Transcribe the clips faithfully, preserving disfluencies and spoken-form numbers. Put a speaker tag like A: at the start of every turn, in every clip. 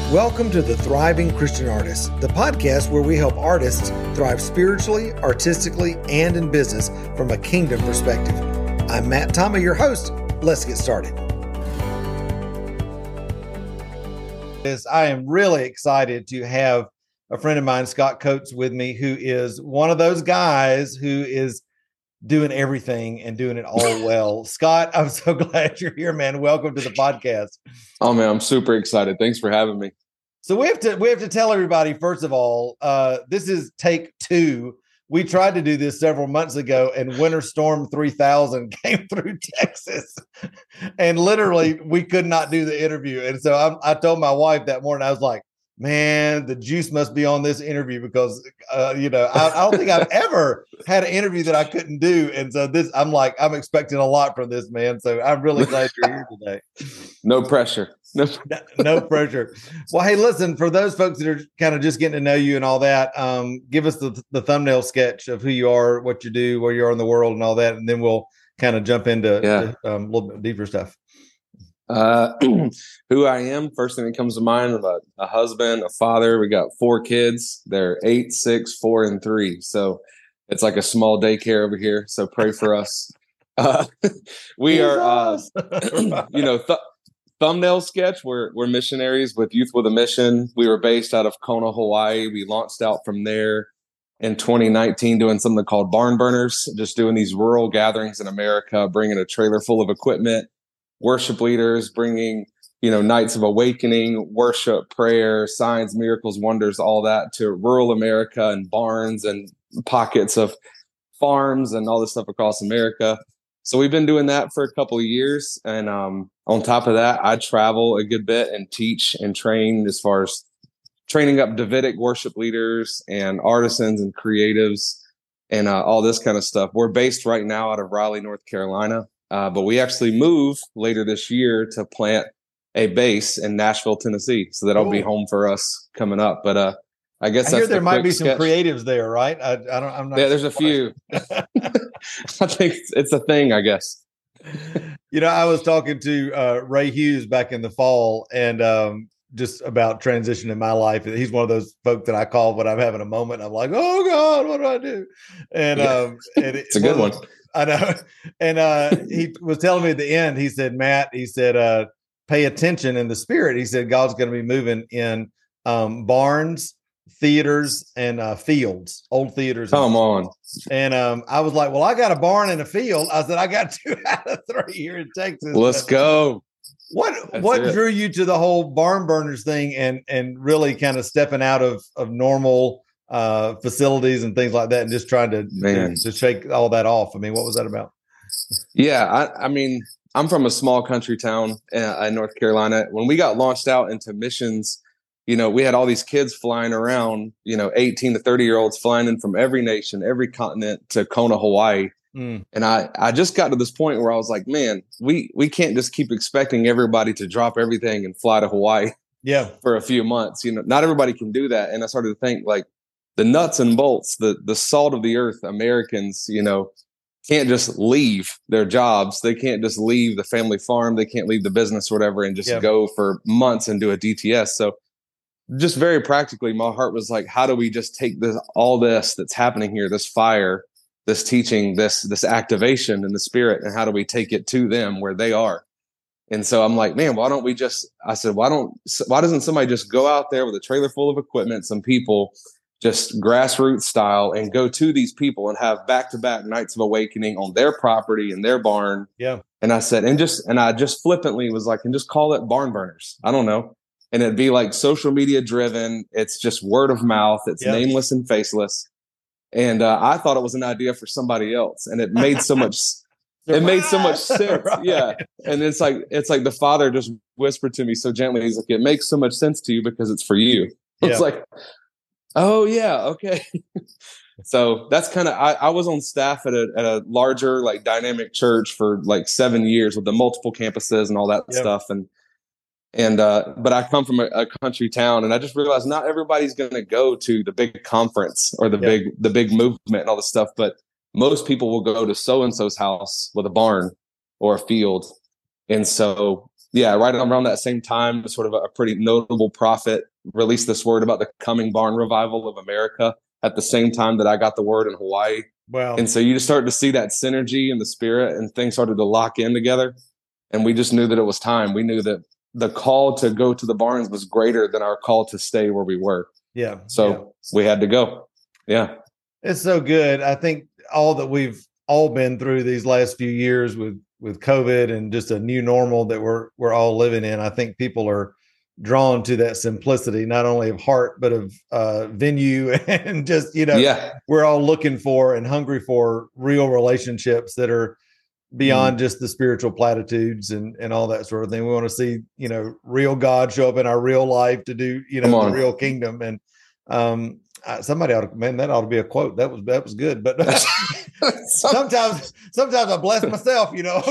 A: Welcome to The Thriving Christian Artist, the podcast where we help artists thrive spiritually, artistically, and in business from a kingdom perspective. I'm Matt Tama, your host. Let's get started. I am really excited to have a friend of mine, Scott Coates, with me, who is one of those guys who is doing everything and doing it all well. Scott, I'm so glad you're here, man. Welcome to the podcast.
B: Oh man, I'm super excited. Thanks for having me.
A: So we have to we have to tell everybody, first of all, uh, this is take two. We tried to do this several months ago, and Winter Storm three thousand came through Texas, and literally we could not do the interview. And so I, I told my wife that morning, I was like, man, the juice must be on this interview because, uh, you know, I, I don't think I've ever had an interview that I couldn't do. And so this, I'm like, I'm expecting a lot from this, man. So I'm really glad you're here today.
B: No pressure. No.
A: no, no pressure. Well, hey, listen, for those folks that are kind of just getting to know you and all that, um, give us the, the thumbnail sketch of who you are, what you do, where you are in the world and all that. And then we'll kind of jump into
B: yeah.
A: to, um, a little bit deeper stuff.
B: Uh, who I am, first thing that comes to mind, I'm a, a husband, a father. We got four kids. They're eight, six, four, and three. So it's like a small daycare over here. So pray for us. Uh, we are, uh, you know, th- thumbnail sketch. We're, we're missionaries with Youth with a Mission. We were based out of Kona, Hawaii. We launched out from there in twenty nineteen doing something called Barn Burners, just doing these rural gatherings in America, bringing a trailer full of equipment, worship leaders, bringing, you know, nights of awakening, worship, prayer, signs, miracles, wonders, all that to rural America and barns and pockets of farms and all this stuff across America. So we've been doing that for a couple of years. And um, on top of that, I travel a good bit and teach and train as far as training up Davidic worship leaders and artisans and creatives and uh, all this kind of stuff. We're based right now out of Raleigh, North Carolina. Uh, but we actually move later this year to plant a base in Nashville, Tennessee. So that'll cool. be home for us coming up. But uh, I guess
A: I
B: that's
A: hear there
B: the
A: might be
B: sketch.
A: some creatives there, right? I, I don't. I'm not.
B: Yeah, there's a few. I think it's a thing, I guess.
A: You know, I was talking to uh, Ray Hughes back in the fall, and um, just about transition in my life. He's one of those folks that I call when I'm having a moment. I'm like, oh God, what do I do? And,
B: yeah.
A: um, and it,
B: it's a good one.
A: I know. And uh, he was telling me at the end, he said, Matt, he said, uh, pay attention in the spirit. He said, God's going to be moving in um, barns, theaters, and uh, fields, old theaters.
B: Come on.
A: And um, I was like, well, I got a barn and a field. I said, I got two out of three here in Texas.
B: Let's
A: but
B: go.
A: What
B: That's
A: what
B: it.
A: drew you to the whole barn burners thing and and really kind of stepping out of, of normal uh facilities and things like that and just trying to, to to shake all that off? I mean, what was that about?
B: Yeah, I, I mean, I'm from a small country town uh, in North Carolina. When we got launched out into missions, you know, we had all these kids flying around, you know, eighteen to thirty year olds flying in from every nation, every continent to Kona, Hawaii. Mm. And I, I just got to this point where I was like, man, we, we can't just keep expecting everybody to drop everything and fly to Hawaii
A: yeah.
B: for a few months. You know, not everybody can do that. And I started to think like the nuts and bolts, the, the salt of the earth, Americans, you know, can't just leave their jobs. They can't just leave the family farm. They can't leave the business or whatever and just yeah. go for months and do a D T S. So just very practically, my heart was like, how do we just take this, all this that's happening here, this fire, this teaching, this, this activation in the spirit, and how do we take it to them where they are? And so I'm like, man, why don't we just, I said, why don't, why doesn't somebody just go out there with a trailer full of equipment, some people, just grassroots style, and go to these people and have back-to-back nights of awakening on their property in their barn.
A: Yeah.
B: And I said, and just, and I just flippantly was like, and just call it Barn Burners. I don't know. And it'd be like social media driven. It's just word of mouth. It's yeah. nameless and faceless. And uh, I thought it was an idea for somebody else. And it made so much, it made so much sense. Right. Yeah. And it's like, it's like the Father just whispered to me so gently. He's like, it makes so much sense to you because it's for you. Yeah. It's like, oh yeah. Okay. So that's kind of, I, I was on staff at a, at a larger, like dynamic church for like seven years with the multiple campuses and all that yep. stuff. And, and, uh, but I come from a, a country town, and I just realized not everybody's going to go to the big conference or the yep. big, the big movement and all this stuff. But most people will go to so-and-so's house with a barn or a field. And so, yeah, right around that same time, sort of a, a pretty notable prophet released this word about the coming barn revival of America at the same time that I got the word in Hawaii.
A: Wow.
B: And so you just started to see that synergy in the spirit, and things started to lock in together. And we just knew that it was time. We knew that the call to go to the barns was greater than our call to stay where we were.
A: Yeah.
B: So
A: yeah.
B: we had to go. Yeah.
A: It's so good. I think all that we've all been through these last few years with, with COVID and just a new normal that we're, we're all living in, I think people are drawn to that simplicity, not only of heart, but of uh, venue and just, you know,
B: yeah.
A: we're all looking for and hungry for real relationships that are beyond mm. just the spiritual platitudes and, and all that sort of thing. We want to see, you know, real God show up in our real life to do, you know, the real kingdom. And um, uh, somebody ought to, man, that ought to be a quote. That was, that was good. But sometimes, sometimes I bless myself, you know,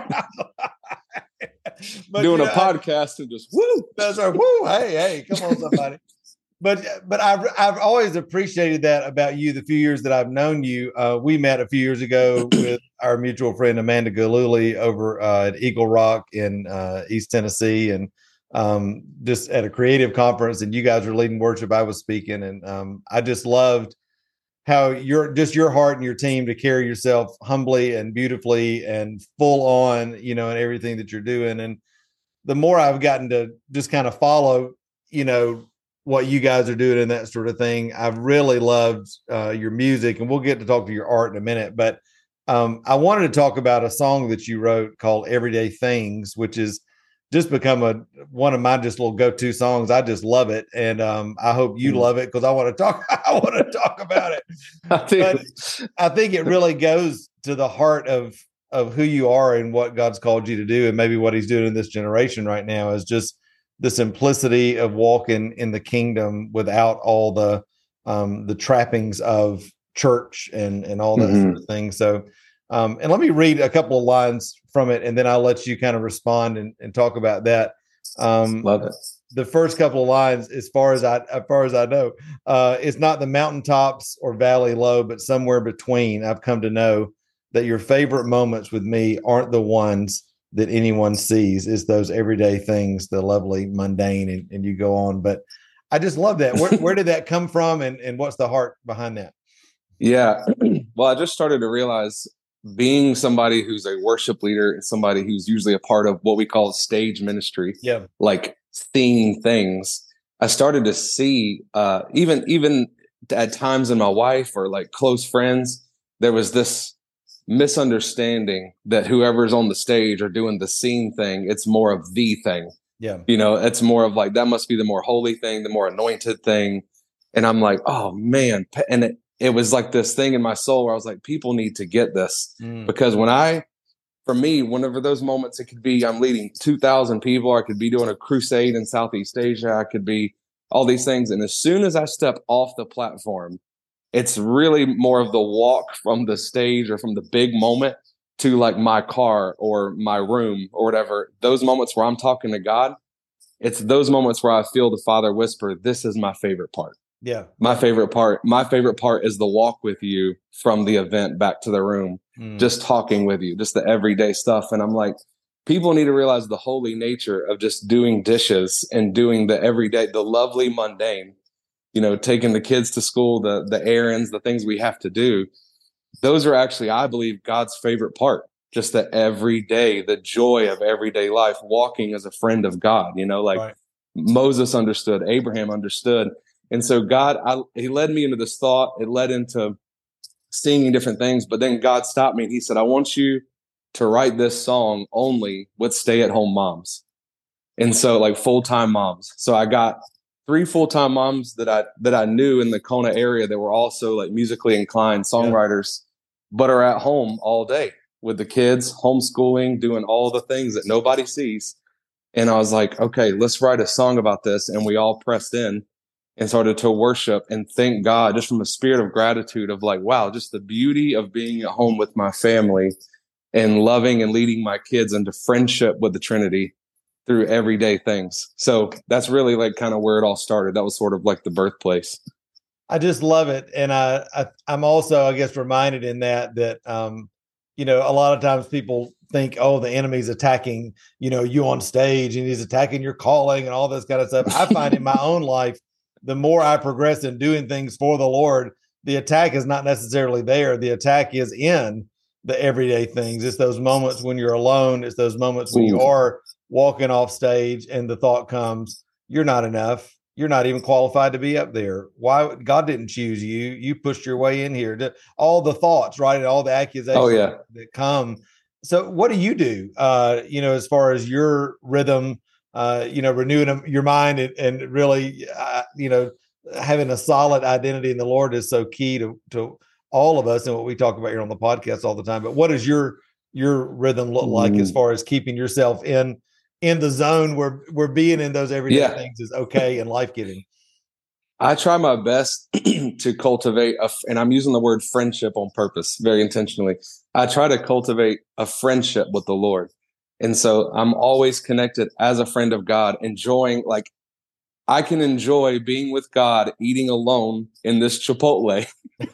B: but, doing you know, a podcast I, and just woo,
A: that's our woo. Hey, hey, come on, somebody. But but I've I've always appreciated that about you. The few years that I've known you, uh, we met a few years ago with our mutual friend Amanda Galuli over uh, at Eagle Rock in uh, East Tennessee, and um, just at a creative conference. And you guys were leading worship. I was speaking, and um, I just loved how your just your heart and your team to carry yourself humbly and beautifully and full on, you know, in everything that you're doing. And the more I've gotten to just kind of follow, you know, what you guys are doing and that sort of thing, I've really loved uh, your music, and we'll get to talk to your art in a minute. But um, I wanted to talk about a song that you wrote called Everyday Things, which is just become a one of my just little go-to songs. I just love it. And um, I hope you love it, because I want to talk, I want to talk about it. I but I think it really goes to the heart of, of who you are and what God's called you to do. And maybe what he's doing in this generation right now is just the simplicity of walking in the kingdom without all the um, the trappings of church and and all that mm-hmm. sort of thing. So, um, and let me read a couple of lines from it, and then I'll let you kind of respond and, and talk about that. Um,
B: Love it.
A: The first couple of lines, as far as I as far as I know, uh, it's not the mountaintops or valley low, but somewhere between. I've come to know that your favorite moments with me aren't the ones that anyone sees, is those everyday things, the lovely mundane, and, and you go on. But I just love that. Where, where did that come from, and, and what's the heart behind that?
B: Yeah. Well, I just started to realize, being somebody who's a worship leader and somebody who's usually a part of what we call stage ministry,
A: yeah,
B: like seeing things, I started to see uh, even, even at times in my wife or like close friends, there was this misunderstanding that whoever's on the stage or doing the scene thing, it's more of the thing.
A: Yeah.
B: You know, it's more of like, that must be the more holy thing, the more anointed thing. And I'm like, oh man. And it, it was like this thing in my soul where I was like, people need to get this. Mm. Because when I, for me, whenever those moments, it could be, I'm leading two thousand people, I could be doing a crusade in Southeast Asia, I could be all these things. And as soon as I step off the platform, it's really more of the walk from the stage or from the big moment to like my car or my room or whatever. Those moments where I'm talking to God, it's those moments where I feel the Father whisper, this is my favorite part.
A: Yeah.
B: My favorite part, my favorite part is the walk with you from the event back to the room, mm. just talking with you, just the everyday stuff. And I'm like, people need to realize the holy nature of just doing dishes and doing the everyday, the lovely mundane. You know, taking the kids to school, the the errands, the things we have to do. Those are actually, I believe, God's favorite part. Just the everyday, the joy of everyday life, walking as a friend of God. You know, like right. Moses understood, Abraham understood. And so God, I, he led me into this thought. It led into singing different things. But then God stopped me and he said, I want you to write this song only with stay-at-home moms. And so like full-time moms. So I got three full-time moms that I that I knew in the Kona area that were also like musically inclined songwriters, yeah. but are at home all day with the kids, homeschooling, doing all the things that nobody sees. And I was like, okay, let's write a song about this. And we all pressed in and started to worship and thank God just from a spirit of gratitude of like, wow, just the beauty of being at home with my family and loving and leading my kids into friendship with the Trinity through everyday things. So that's really like kind of where it all started. That was sort of like the birthplace.
A: I just love it. And I, I I'm also, I guess, reminded in that, that, um, you know, a lot of times people think, oh, the enemy's attacking, you know, you on stage and he's attacking your calling and all this kind of stuff. I find in my own life, the more I progress in doing things for the Lord, the attack is not necessarily there. The attack is in the everyday things. It's those moments when you're alone. It's those moments when you are walking off stage and the thought comes, you're not enough. You're not even qualified to be up there. Why? God didn't choose you. You pushed your way in here. All the thoughts, right? And all the accusations
B: oh, yeah.
A: that come. So what do you do, uh, you know, as far as your rhythm, uh, you know, renewing your mind and, and really, uh, you know, having a solid identity in the Lord is so key to, to all of us and what we talk about here on the podcast all the time. But what does your, your rhythm look like as far as keeping yourself in, in the zone where where being in those everyday yeah. things is okay and life-giving?
B: I try my best to cultivate, a, and I'm using the word friendship on purpose, very intentionally. I try to cultivate a friendship with the Lord. And so I'm always connected as a friend of God, enjoying, like, I can enjoy being with God, eating alone in this Chipotle,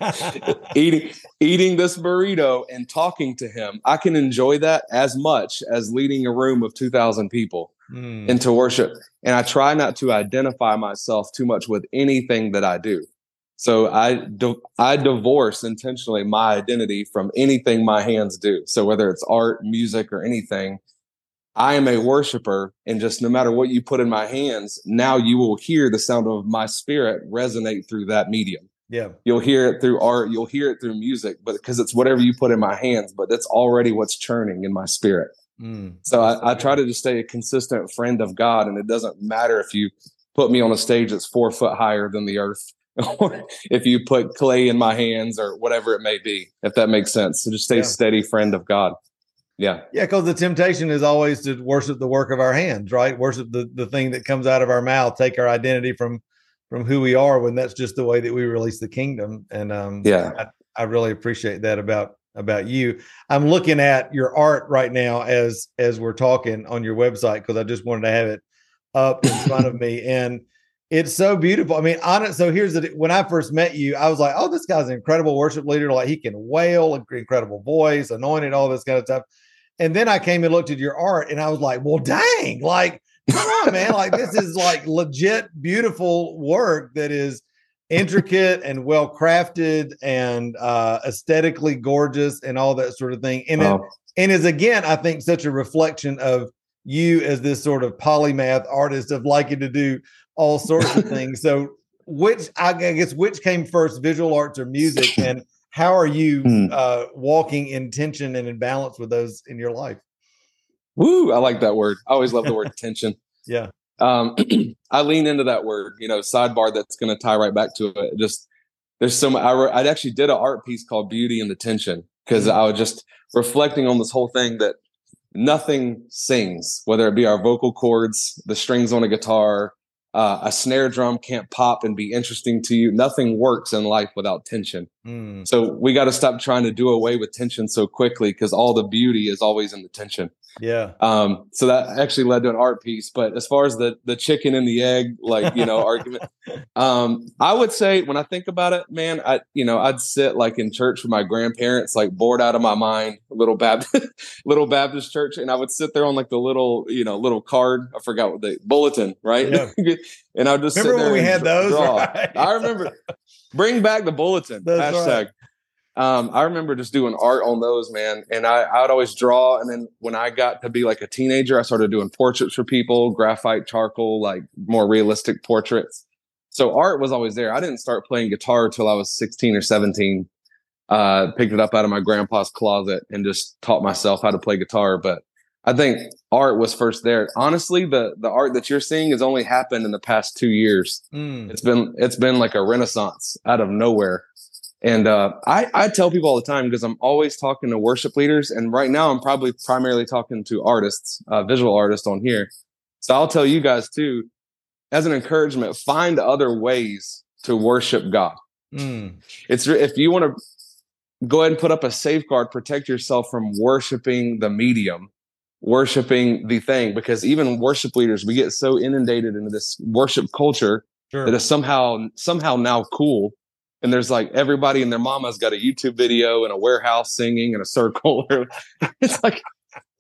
B: eating, eating this burrito and talking to him. I can enjoy that as much as leading a room of two thousand people mm. into worship. And I try not to identify myself too much with anything that I do. So I, di- I divorce intentionally my identity from anything my hands do. So whether it's art, music, or anything, I am a worshiper, and just no matter what you put in my hands, now you will hear the sound of my spirit resonate through that medium.
A: Yeah.
B: You'll hear it through art. You'll hear it through music, but because it's whatever you put in my hands, but that's already what's churning in my spirit. Mm, so I, I try to just stay a consistent friend of God. And it doesn't matter if you put me on a stage that's four foot higher than the earth, or if you put clay in my hands or whatever it may be, if that makes sense. So just stay yeah. steady friend of God. Yeah.
A: Yeah. Because the temptation is always to worship the work of our hands, right? Worship the, the thing that comes out of our mouth, take our identity from, from who we are, when that's just the way that we release the kingdom. And um,
B: yeah,
A: I, I really appreciate that about, about you. I'm looking at your art right now as, as we're talking on your website, because I just wanted to have it up in front of me. And it's so beautiful. I mean, honest. So here's the, when I first met you, I was like, oh, this guy's an incredible worship leader. Like, he can wail, incredible voice, anointed, all this kind of stuff. And then I came and looked at your art and I was like, well, dang, like, come on, man. Like, this is like legit beautiful work that is intricate and well crafted and uh, aesthetically gorgeous and all that sort of thing. And, oh. it, and is, again, I think, such a reflection of you as this sort of polymath artist of liking to do all sorts of things. So which, I guess, which came first, visual arts or music? And how are you uh, walking in tension and in balance with those in your life?
B: Woo, I like that word. I always love the word tension.
A: Yeah.
B: Um, I lean into that word, you know, sidebar that's going to tie right back to it. Just, there's so much. I, re- I actually did an art piece called Beauty and the Tension, because mm-hmm. I was just reflecting on this whole thing that nothing sings, whether it be our vocal cords, the strings on a guitar, uh, a snare drum can't pop and be interesting to you. Nothing works in life without tension. Mm. So we got to stop trying to do away with tension so quickly, because all the beauty is always in the tension.
A: Yeah.
B: Um, so that actually led to an art piece. But as far as the the chicken and the egg, like, you know, argument, um, I would say, when I think about it, man, I, you know, I'd sit like in church with my grandparents, like bored out of my mind, little Baptist, little Baptist church. And I would sit there on like the little, you know, little card. I forgot what the bulletin, right? Yeah. And I'd just
A: remember
B: sit there
A: when we
B: and
A: had those,
B: draw.
A: right?
B: I remember. Bring back the bulletin.
A: That's
B: hashtag.
A: Right.
B: Um, I remember just doing art on those, man. And I, I would always draw. And then when I got to be like a teenager, I started doing portraits for people, graphite, charcoal, like more realistic portraits. So art was always there. I didn't start playing guitar till I was sixteen or seventeen. Uh, picked it up out of my grandpa's closet and just taught myself how to play guitar. But I think art was first there. Honestly, the the art that you're seeing has only happened in the past two years. Mm. It's been it's been like a renaissance out of nowhere. And uh, I, I tell people all the time, because I'm always talking to worship leaders. And right now I'm probably primarily talking to artists, uh, visual artists on here. So I'll tell you guys too, as an encouragement, find other ways to worship God. Mm. It's if you want to go ahead and put up a safeguard, protect yourself from worshiping the medium, worshiping the thing, because even worship leaders, we get so inundated into this worship culture sure. that is somehow, somehow now cool. And there's like everybody and their mama's got a YouTube video in a warehouse singing in a circle. It's like,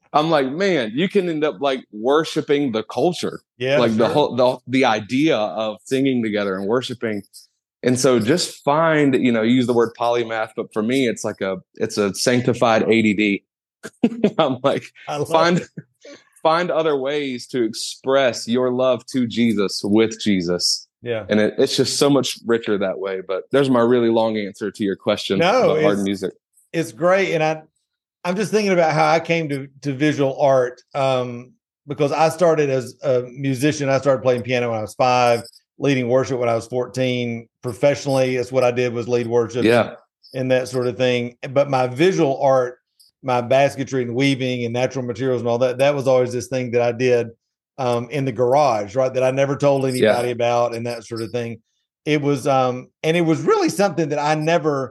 B: I'm like, man, you can end up like worshiping the culture,
A: Yeah,
B: like
A: sure.
B: the whole the the idea of singing together and worshiping. And so just find, you know, use the word polymath, but for me, it's like a it's a sanctified A D D. I'm like,
A: I love
B: find
A: it.
B: find other ways to express your love to Jesus with Jesus.
A: Yeah.
B: And it, it's just so much richer that way. But there's my really long answer to your question
A: No,
B: about art and
A: it's
B: music.
A: it's great, and I I'm just thinking about how I came to to visual art, um, because I started as a musician. I started playing piano when I was five, leading worship when I was fourteen. Professionally, that's what I did, was lead worship
B: Yeah.
A: and, and that sort of thing. But my visual art, my basketry and weaving and natural materials and all that, that was always this thing that I did um, in the garage, right? That I never told anybody
B: Yeah.
A: about and that sort of thing. It was, um, and it was really something that I never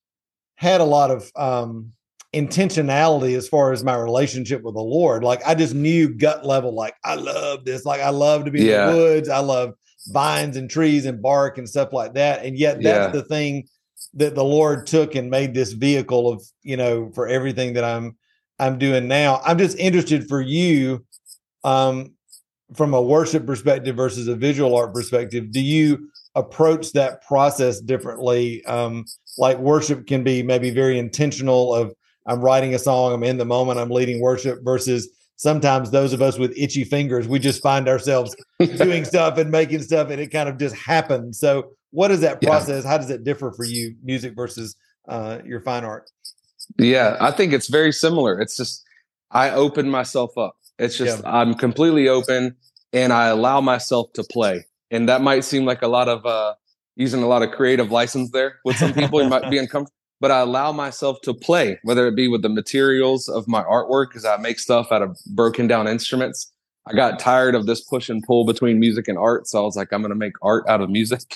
A: had a lot of um, intentionality as far as my relationship with the Lord. Like I just knew gut level, like I love this. Like I love to be
B: Yeah.
A: in the woods. I love vines and trees and bark and stuff like that. And yet that's
B: Yeah.
A: the thing that the Lord took and made this vehicle of, you know, for everything that I'm I'm doing now. I'm just interested for you, um, from a worship perspective versus a visual art perspective. Do you approach that process differently? Um, like worship can be maybe very intentional of I'm writing a song, I'm in the moment, I'm leading worship, versus sometimes those of us with itchy fingers, we just find ourselves doing stuff and making stuff and it kind of just happens. So what is that process? Yeah. How does it differ for you, music versus uh, your fine art?
B: Yeah, I think it's very similar. It's just, I open myself up. It's just, yeah. I'm completely open and I allow myself to play. And that might seem like a lot of, uh, using a lot of creative license there with some people. You might be uncomfortable, but I allow myself to play, whether it be with the materials of my artwork, because I make stuff out of broken down instruments. I got tired of this push and pull between music and art. So I was like, I'm going to make art out of music.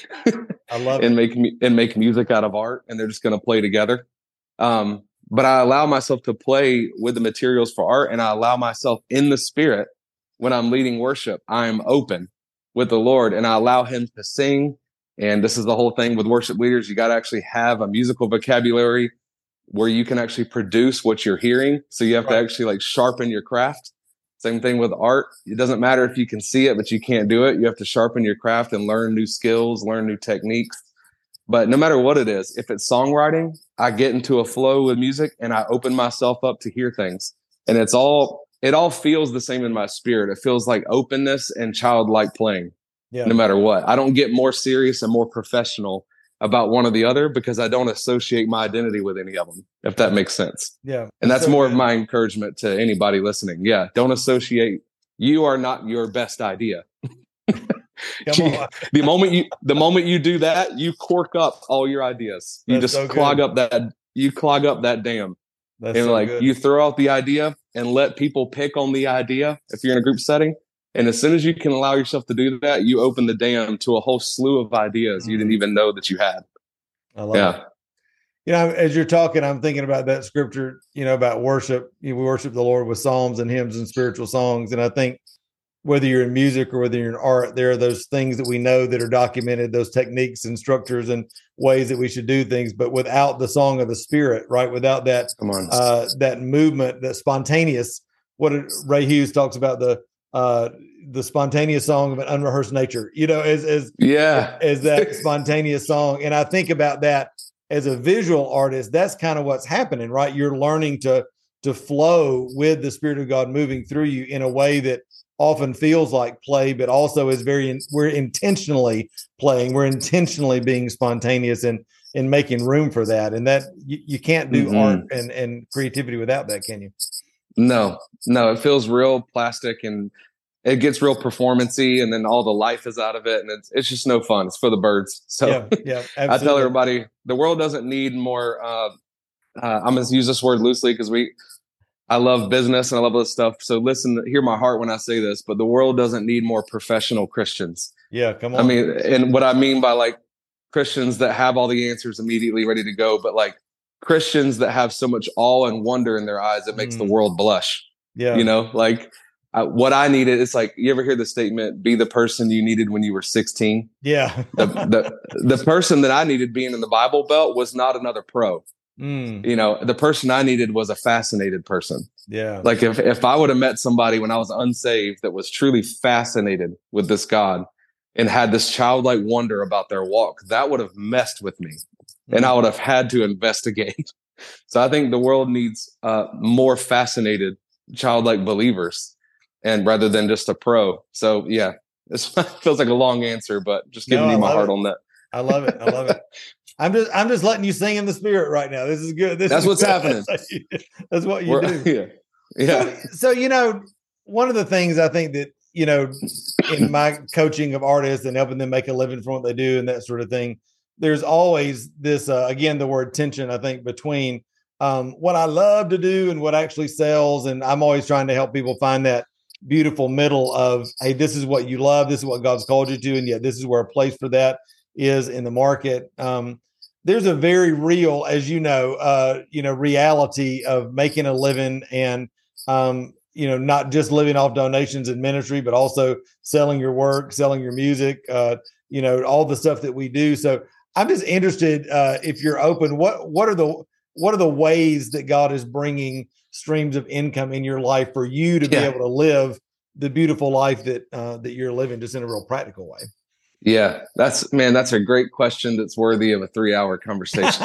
A: I love
B: and
A: it.
B: make and make music out of art, and they're just going to play together. Um, but I allow myself to play with the materials for art, and I allow myself in the spirit when I'm leading worship. I'm open with the Lord, and I allow Him to sing. And this is the whole thing with worship leaders. You got to actually have a musical vocabulary where you can actually produce what you're hearing. So you have right. to actually like sharpen your craft. Same thing with art. It doesn't matter if you can see it, but you can't do it. You have to sharpen your craft and learn new skills, learn new techniques. But no matter what it is, if it's songwriting, I get into a flow with music and I open myself up to hear things. And it's all, it all feels the same in my spirit. It feels like openness and childlike playing, yeah. no matter what. I don't get more serious and more professional about one or the other because I don't associate my identity with any of them, if that makes sense.
A: Yeah.
B: And that's
A: so
B: more
A: good.
B: of my encouragement to anybody listening. Yeah. Don't associate. You are not your best idea. the moment you the moment you do that, you cork up all your ideas. You That's just so clog up that you clog up that dam.
A: That's
B: and
A: so
B: like
A: good.
B: You throw out the idea and let people pick on the idea if you're in a group setting. And as soon as you can allow yourself to do that, you open the dam to a whole slew of ideas mm. you didn't even know that you had.
A: I love
B: yeah.
A: it. You know, as you're talking, I'm thinking about that scripture, you know, about worship. You know, we worship the Lord with psalms and hymns and spiritual songs. And I think whether you're in music or whether you're in art, there are those things that we know that are documented, those techniques and structures and ways that we should do things. But without the song of the Spirit, right? Without that,
B: Come on.
A: Uh, that movement, that spontaneous, what Ray Hughes talks about, the uh, the spontaneous song of an unrehearsed nature, you know, as, as,
B: yeah.
A: as that spontaneous song. And I think about that as a visual artist, that's kind of what's happening, right? You're learning to, to flow with the Spirit of God moving through you in a way that often feels like play, but also is very, we're intentionally playing. We're intentionally being spontaneous and, and making room for that. And that you, you can't do mm-hmm. art and, and creativity without that, can you?
B: No, no, it feels real plastic and it gets real performance-y, and then all the life is out of it. And it's, it's just no fun. It's for the birds. So
A: yeah, yeah,
B: I tell everybody the world doesn't need more, uh, uh, I'm going to use this word loosely because we, I love business and I love this stuff. So listen, hear my heart when I say this, but the world doesn't need more professional Christians.
A: Yeah, come on.
B: I mean, and what I mean by like Christians that have all the answers immediately ready to go, but like Christians that have so much awe and wonder in their eyes, it makes mm. the world blush.
A: Yeah.
B: You know, like I, what I needed, it's like, you ever hear the statement, be the person you needed when you were sixteen?
A: Yeah.
B: the, the, the person that I needed being in the Bible Belt was not another pro.
A: Mm.
B: You know, the person I needed was a fascinated person.
A: Yeah.
B: Like if, if I would have met somebody when I was unsaved that was truly fascinated with this God and had this childlike wonder about their walk, that would have messed with me. Mm. And I would have had to investigate. So I think the world needs uh, more fascinated childlike believers, and rather than just a pro. So yeah, this feels like a long answer, but just giving
A: no,
B: you my heart
A: it.
B: on that.
A: I love it. I love it. I'm just I'm just letting you sing in the spirit right now. This is good. This
B: That's
A: is
B: what's
A: good.
B: happening.
A: That's, you, that's what you
B: We're,
A: do.
B: Yeah. Yeah.
A: So, so, you know, one of the things I think that, you know, in my coaching of artists and helping them make a living from what they do and that sort of thing, there's always this, uh, again, the word tension, I think, between um, what I love to do and what actually sells. And I'm always trying to help people find that beautiful middle of, hey, this is what you love. This is what God's called you to. And yet this is where a place for that is in the market. Um, there's a very real, as you know, uh, you know, reality of making a living and, um, you know, not just living off donations and ministry, but also selling your work, selling your music, uh, you know, all the stuff that we do. So I'm just interested, uh, if you're open, what, what are the, what are the ways that God is bringing streams of income in your life for you to be
B: Yeah.
A: able to live the beautiful life that, uh, that you're living just in a real practical way?
B: Yeah, that's man, that's a great question that's worthy of a three hour conversation.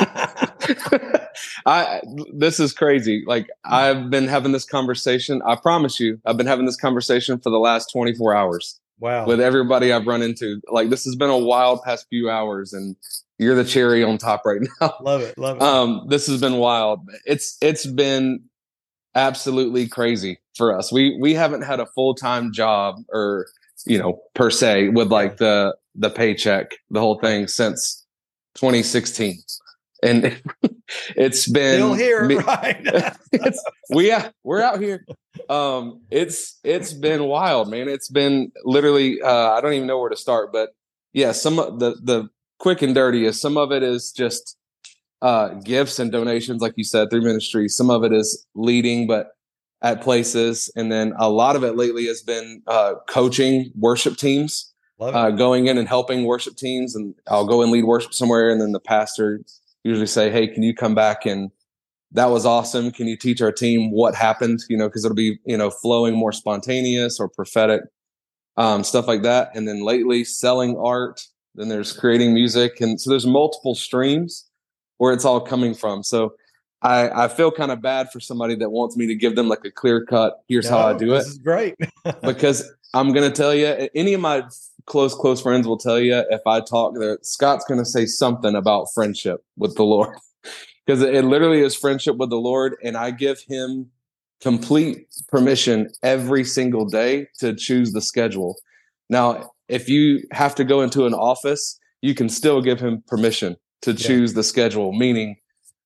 B: I this is crazy. Like I've been having this conversation. I promise you, I've been having this conversation for the last twenty-four hours.
A: Wow.
B: With everybody I've run into. Like this has been a wild past few hours, and you're the cherry on top right now.
A: Love it. Love it.
B: Um, this has been wild. It's it's been absolutely crazy for us. We we haven't had a full-time job or you know, per se, with like the the paycheck, the whole thing since twenty sixteen, and it's been
A: still here,
B: me,
A: right?
B: it's, we yeah, we're out here. Um, it's it's been wild, man. It's been literally uh, I don't even know where to start, but yeah, some of the the quick and dirty is some of it is just uh, gifts and donations, like you said, through ministry. Some of it is leading, but at places. And then a lot of it lately has been uh, coaching worship teams, uh, going in and helping worship teams. And I'll go and lead worship somewhere. And then the pastor usually say, hey, can you come back? And that was awesome. Can you teach our team what happened? You know, because it'll be, you know, flowing more spontaneous or prophetic, um, stuff like that. And then lately selling art, then there's creating music. And so there's multiple streams where it's all coming from. So I, I feel kind of bad for somebody that wants me to give them like a clear cut, here's no, how I do
A: this
B: it.
A: This is great.
B: Because I'm going to tell you, any of my close, close friends will tell you if I talk there, Scott's going to say something about friendship with the Lord. Because it, it literally is friendship with the Lord. And I give him complete permission every single day to choose the schedule. Now, if you have to go into an office, you can still give him permission to yeah. choose the schedule, meaning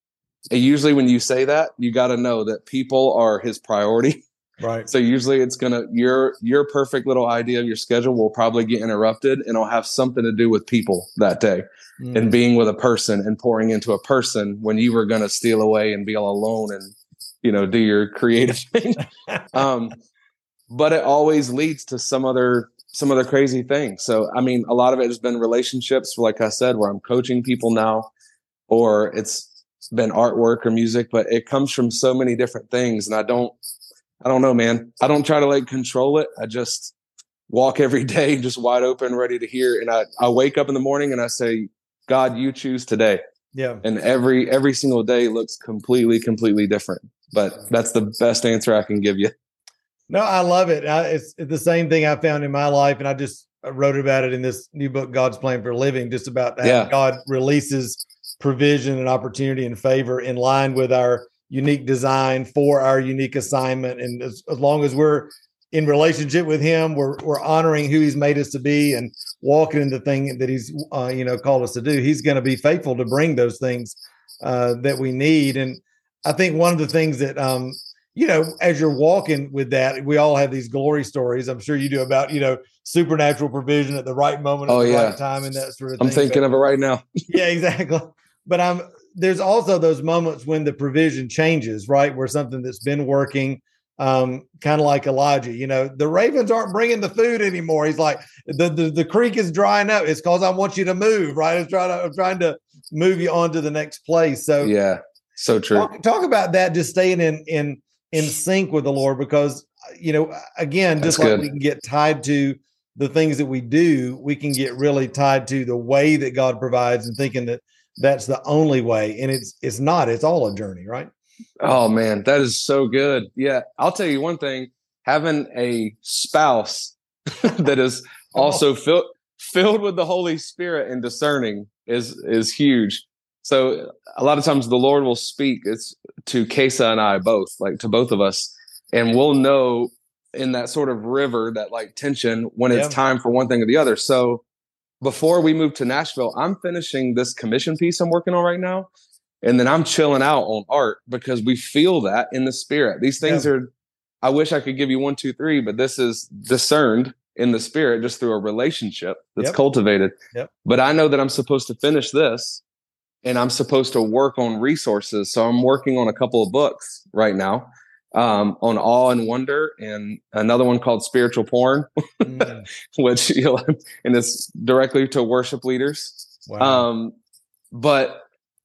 B: usually when you say that, you got to know that people are his priority.
A: Right.
B: So usually it's going to, your, your perfect little idea of your schedule will probably get interrupted, and it'll have something to do with people that day mm. and being with a person and pouring into a person when you were going to steal away and be all alone and, you know, do your creative thing. um, but it always leads to some other, some other crazy thing. So, I mean, a lot of it has been relationships, like I said, where I'm coaching people now, or it's been artwork or music, but it comes from so many different things. And I don't, I don't know, man. I don't try to like control it. I just walk every day, just wide open, ready to hear. And I, I wake up in the morning and I say, God, you choose today.
A: Yeah.
B: And every, every single day looks completely, completely different, but that's the best answer I can give you.
A: No, I love it. I, it's, it's the same thing I found in my life. And I just wrote about it in this new book, God's Plan for Living, just about that.
B: Yeah.
A: God releases provision and opportunity and favor in line with our unique design for our unique assignment. And as, as long as we're in relationship with him, we're, we're honoring who he's made us to be and walking in the thing that he's, uh, you know, called us to do. He's going to be faithful to bring those things uh, that we need. And I think one of the things that, um, you know, as you're walking with that, we all have these glory stories. I'm sure you do about, you know, supernatural provision at the right moment, at
B: oh,
A: the
B: yeah.
A: right time and that sort of
B: I'm
A: thing.
B: I'm thinking
A: but,
B: of it right now.
A: Yeah, exactly. But I'm, there's also those moments when the provision changes, right? Where something that's been working, um, kind of like Elijah, you know, the ravens aren't bringing the food anymore. He's like, the, the, the creek is drying up. It's because I want you to move, right? I'm trying to, I'm trying to move you on to the next place. So
B: yeah. So true.
A: Talk, talk about that, just staying in in in sync with the Lord, because you know, again, just
B: That's
A: like
B: good.
A: we can get tied to the things that we do, we can get really tied to the way that God provides and thinking that that's the only way. And it's it's not. It's all a journey, right?
B: Oh man, that is so good. Yeah, I'll tell you one thing: having a spouse that is also filled filled with the Holy Spirit and discerning is is huge. So a lot of times the Lord will speak it's to Kesa and I both, like to both of us, and we'll know in that sort of river, that like tension, when it's
A: Yeah.
B: time for one thing or the other. So before we moved to Nashville, I'm finishing this commission piece I'm working on right now. And then I'm chilling out on art because we feel that in the spirit. These things
A: Yeah.
B: are, I wish I could give you one, two, three, but this is discerned in the spirit just through a relationship that's
A: Yep.
B: cultivated.
A: Yep.
B: But I know that I'm supposed to finish this and I'm supposed to work on resources. So I'm working on a couple of books right now um, on awe and wonder, and another one called spiritual porn,
A: Mm.
B: which, you know, and it's directly to worship leaders.
A: Wow.
B: Um, but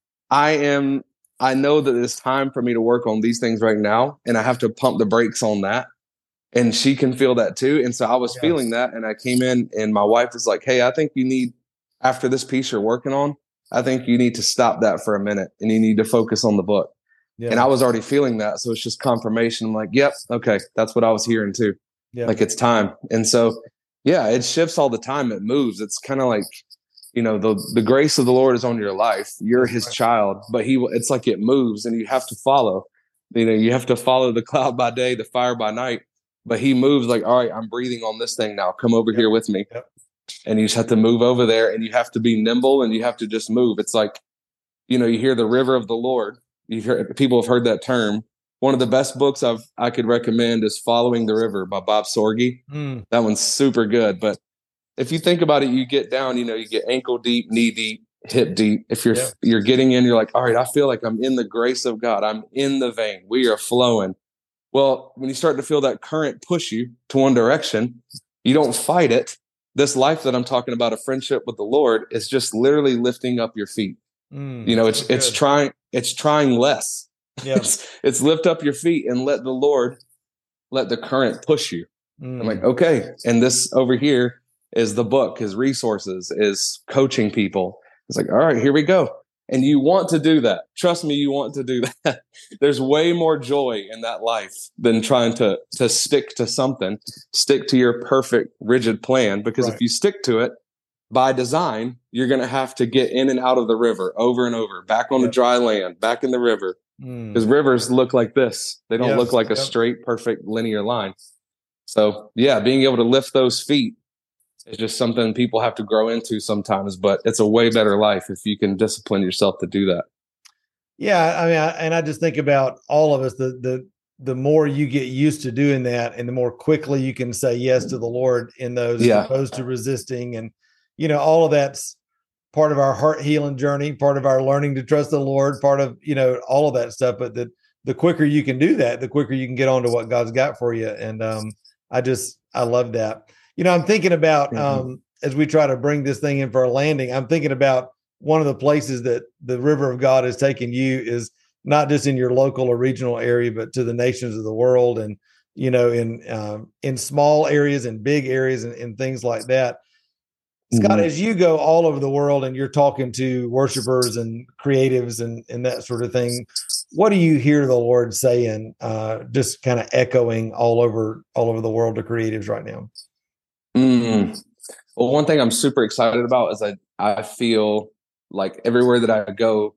B: I am, I know that it's time for me to work on these things right now, and I have to pump the brakes on that. And she can feel that too. And so I was
A: Yeah.
B: feeling that, and I came in and my wife was like, hey, I think you need, after this piece you're working on, I think you need to stop that for a minute and you need to focus on the book.
A: Yeah.
B: And I was already feeling that. So it's just confirmation. I'm like, yep, okay, that's what I was hearing too.
A: Yeah.
B: Like it's time. And so, yeah, it shifts all the time. It moves. It's kind of like, you know, the the grace of the Lord is on your life. You're
A: That's
B: his
A: right.
B: child, but he, it's like it moves and you have to follow. You know, you have to follow the cloud by day, the fire by night. But he moves like, all right, I'm breathing on this thing now. Come over
A: Yep.
B: here with me.
A: Yep.
B: And you just have to move over there, and you have to be nimble, and you have to just move. It's like, you know, you hear the river of the Lord. You hear, people have heard that term. One of the best books I've I could recommend is Following the River by Bob Sorge.
A: Mm.
B: That one's super good. But if you think about it, you get down, you know, you get ankle deep, knee deep, hip deep. If you're
A: Yeah.
B: you're getting in, you're like, all right, I feel like I'm in the grace of God. I'm in the vein. We are flowing. Well, when you start to feel that current push you to one direction, you don't fight it. This life that I'm talking about, a friendship with the Lord, is just literally lifting up your feet.
A: Mm.
B: You know, it's
A: So
B: it's
A: good.
B: trying it's trying less.
A: Yeah.
B: It's, it's lift up your feet and let the Lord, let the current push you.
A: Mm.
B: I'm like, okay. And this over here is the book, is resources, is coaching people. It's like, all right, here we go. And you want to do that. Trust me, you want to do that. There's way more joy in that life than trying to, to stick to something, stick to your perfect, rigid plan. Because
A: Right.
B: if you stick to it by design, you're going to have to get in and out of the river over and over, back on
A: Yep.
B: the dry land, back in the river. Because
A: Mm.
B: rivers look like this. They don't
A: Yep.
B: look like a
A: Yep.
B: straight, perfect linear line. So, yeah, being able to lift those feet is just something people have to grow into sometimes, but it's a way better life if you can discipline yourself to do that.
A: Yeah, I mean, I, and I just think about all of us. The the the more you get used to doing that, and the more quickly you can say yes to the Lord in those, as
B: Yeah.
A: opposed to resisting. And you know, all of that's part of our heart healing journey, part of our learning to trust the Lord, part of, you know, all of that stuff. But the the quicker you can do that, the quicker you can get on to what God's got for you. And um, I just I love that. You know, I'm thinking about
B: Mhm.
A: um, as we try to bring this thing in for a landing. I'm thinking about one of the places that the river of God has taken you is not just in your local or regional area, but to the nations of the world, and you know, in um, in small areas and big areas and, and things like that. Scott,
B: Mhm.
A: as you go all over the world and you're talking to worshipers and creatives and, and that sort of thing, what do you hear the Lord saying, uh, just kind of echoing all over all over the world to creatives right now?
B: Mm. Well, one thing I'm super excited about is I, I feel like everywhere that I go,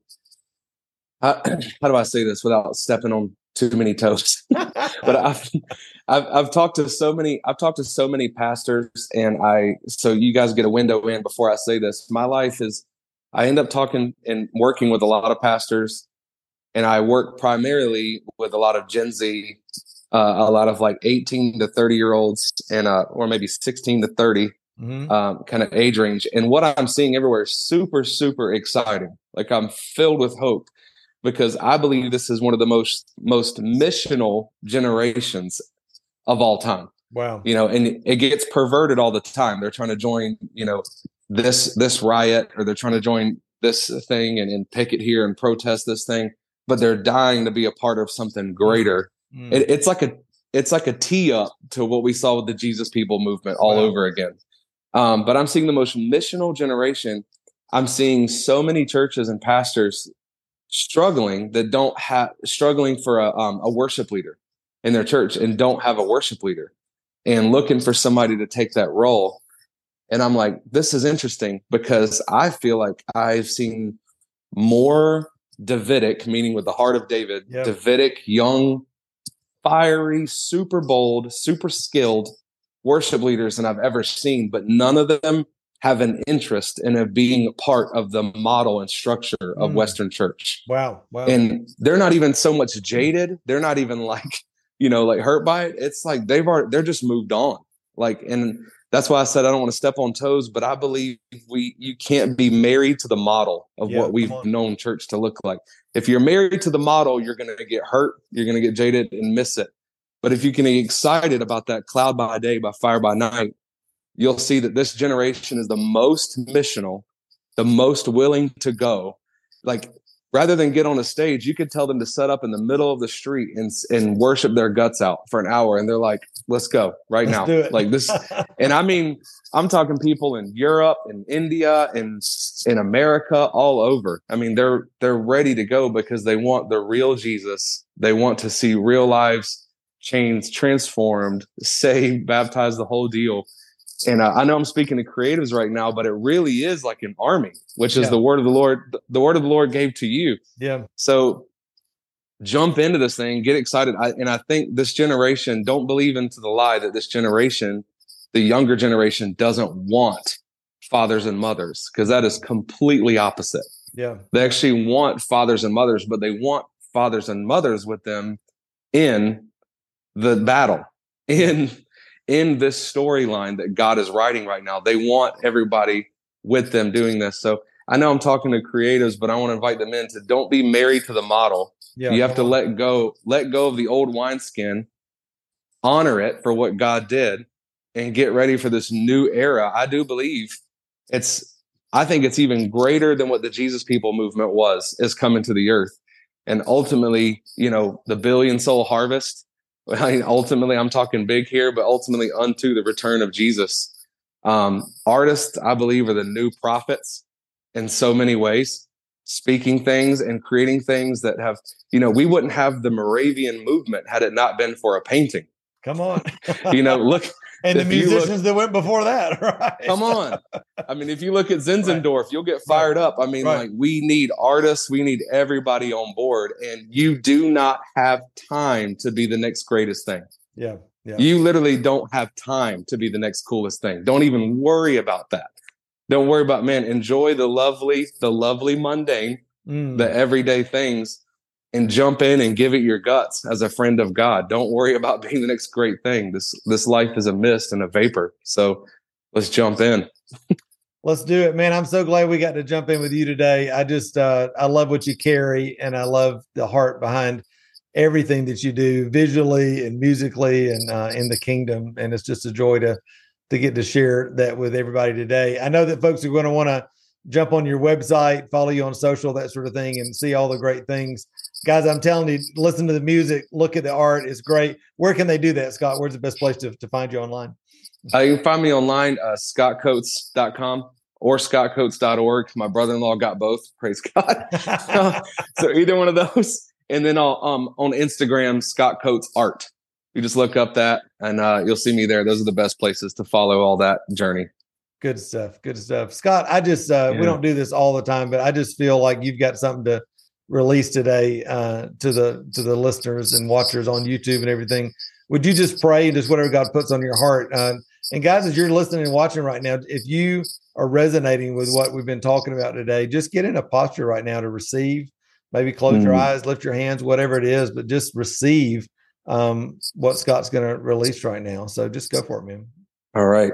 B: how, how do I say this without stepping on too many toes? But I've, I've I've talked to so many I've talked to so many pastors, and I so you guys get a window in before I say this. My life is I end up talking and working with a lot of pastors, and I work primarily with a lot of Gen Z, uh, a lot of like eighteen to thirty year olds, and uh, or maybe sixteen to thirty.
A: Mm-hmm.
B: Um, kind of age range. And what I'm seeing everywhere is super, super exciting. Like I'm filled with hope because I believe this is one of the most, most missional generations of all time.
A: Wow.
B: You know, and it gets perverted all the time. They're trying to join, you know, this, this riot, or they're trying to join this thing and, and picket here and protest this thing. but they're dying to be a part of something greater. Mm. It, it's like a it's like a tee up to what we saw with the Jesus People movement all wow. over again. Um, but I'm seeing the most missional generation. I'm seeing so many churches and pastors struggling that don't have struggling for a, um, a worship leader in their church and don't have a worship leader and looking for somebody to take that role. And I'm like, this is interesting because I feel like I've seen more Davidic, meaning with the heart of David, yep. Davidic, young, fiery, super bold, super skilled worship leaders than I've ever seen, but none of them have an interest in a being part of the model and structure of mm. Western church.
A: Wow. Wow.
B: And they're not even so much jaded. They're not even like, you know, like hurt by it. It's like they've already, they're just moved on. Like, and that's why I said I don't want to step on toes, but I believe we you can't be married to the model of yeah, what we've known church to look like. If you're married to the model, you're going to get hurt. You're going to get jaded and miss it. But if you can be excited about that cloud by day, by fire by night, you'll see that this generation is the most missional, the most willing to go. Like, rather than get on a stage, you could tell them to set up in the middle of the street and, and worship their guts out for an hour. And they're like, let's go right let's now. Do it. Like this. And I mean, I'm talking people in Europe and India and in America, all over. I mean, they're, they're ready to go because they want the real Jesus. They want to see real lives changed, transformed, saved, baptized, the whole deal. And uh, I know I'm speaking to creatives right now, but it really is like an army, which is yeah. the word of the Lord. The word of the Lord gave to you.
A: Yeah.
B: So jump into this thing, get excited. I, and I think this generation, don't believe into the lie that this generation, the younger generation, doesn't want fathers and mothers, because that is completely opposite.
A: Yeah.
B: They actually want fathers and mothers, but they want fathers and mothers with them in the battle, in in this storyline that God is writing right now. They want everybody with them doing this. So I know I'm talking to creatives, but I want to invite them in to don't be married to the model. Yeah, you have to on. let go, let go of the old wineskin, honor it for what God did, and get ready for this new era. I do believe it's, I think it's even greater than what the Jesus People movement was, is coming to the earth. And ultimately, you know, the billion soul harvest, I mean, ultimately, I'm talking big here, but ultimately unto the return of Jesus. Um, artists, I believe, are the new prophets in so many ways, speaking things and creating things that have, you know, we wouldn't have the Moravian movement had it not been for a painting.
A: Come on.
B: You know, look.
A: And the musicians look, that went before that, right?
B: Come on. I mean, if you look at Zinzendorf, right. you'll get fired right. up. I mean, right. like, we need artists. We need everybody on board. And you do not have time to be the next greatest thing.
A: Yeah. yeah.
B: You literally don't have time to be the next coolest thing. Don't even worry about that. Don't worry about, man, enjoy the lovely, the lovely mundane, mm. the everyday things, and jump in and give it your guts as a friend of God. Don't worry about being the next great thing. This this life is a mist and a vapor. So let's jump in.
A: Let's do it, man. I'm so glad we got to jump in with you today. I just, uh, I love what you carry, and I love the heart behind everything that you do visually and musically and uh, in the kingdom. And it's just a joy to, to get to share that with everybody today. I know that folks are going to want to jump on your website, follow you on social, that sort of thing, and see all the great things. Guys, I'm telling you, listen to the music, look at the art. It's great. Where can they do that, Scott? Where's the best place to, to find you online?
B: Uh, you can find me online, uh, scott coates dot com or scott coates dot org. My brother-in-law got both. Praise God. uh, so either one of those. And then I'll, um, on Instagram, Scott Coates Art. You just look up that and uh, you'll see me there. Those are the best places to follow all that journey.
A: Good stuff. Good stuff. Scott, I just, uh, yeah. we don't do this all the time, but I just feel like you've got something to release today uh, to the, to the listeners and watchers on YouTube and everything. Would you just pray, just whatever God puts on your heart? Uh, and guys, as you're listening and watching right now, if you are resonating with what we've been talking about today, just get in a posture right now to receive. Maybe close mm. your eyes, lift your hands, whatever it is, but just receive um, what Scott's going to release right now. So just go for it, man.
B: All right.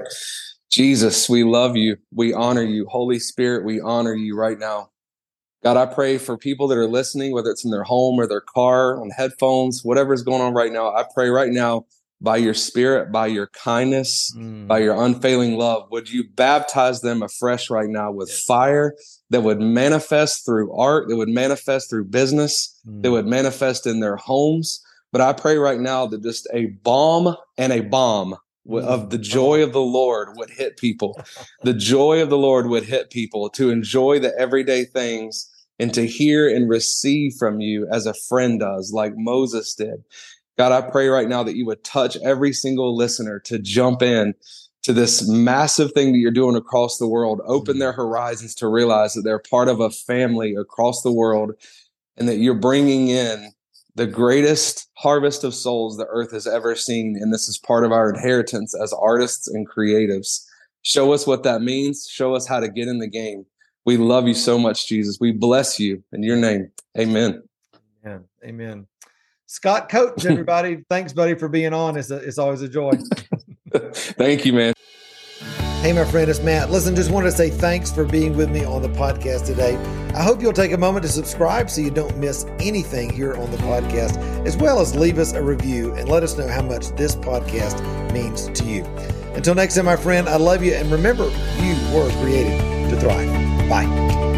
B: Jesus, we love you. We honor you. Holy Spirit, we honor you right now. God, I pray for people that are listening, whether it's in their home or their car, on headphones, whatever is going on right now. I pray right now by your spirit, by your kindness,
A: Mm.
B: by your unfailing love. Would you baptize them afresh right now with
A: Yes.
B: fire that would manifest through art, that would manifest through business,
A: Mm.
B: that would manifest in their homes? But I pray right now that just a balm and a bomb w- of the joy of the Lord would hit people. The joy of the Lord would hit people to enjoy the everyday things and to hear and receive from you as a friend does, like Moses did. God, I pray right now that you would touch every single listener to jump in to this massive thing that you're doing across the world, open their horizons to realize that they're part of a family across the world and that you're bringing in the greatest harvest of souls the earth has ever seen. And this is part of our inheritance as artists and creatives. Show us what that means. Show us how to get in the game. We love you so much, Jesus. We bless you in your name. Amen.
A: Amen. Amen. Scott Coates, everybody. Thanks, buddy, for being on. It's, a, it's always a joy.
B: Thank you, man.
A: Hey, my friend, it's Matt. Listen, just wanted to say thanks for being with me on the podcast today. I hope you'll take a moment to subscribe so you don't miss anything here on the podcast, as well as leave us a review and let us know how much this podcast means to you. Until next time, my friend, I love you. And remember, you were created to thrive. Bye.